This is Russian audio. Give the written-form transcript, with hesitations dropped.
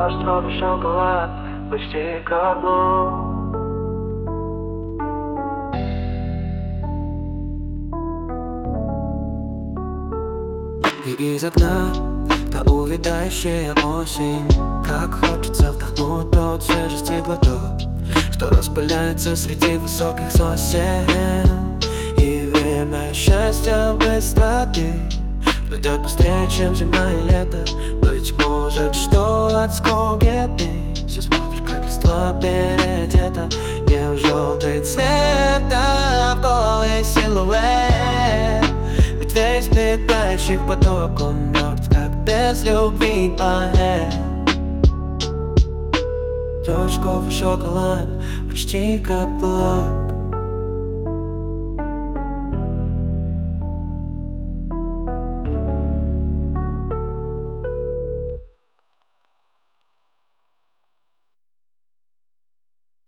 Остров шоколад, почти как лук. И из окна та увядающая осень, как хочется вдохнуть тот свежести глоток, что распыляется среди высоких сосен. И время счастья быстроты пройдет быстрее, чем зима и лето. Быть может, что от скуки ты все смотришь, как листва переодета, не в желтый цвет, а в голый силуэт. Ведь весь летающий поток, он мертв, как без любви поэт. Точку в шоколад, почти как блок.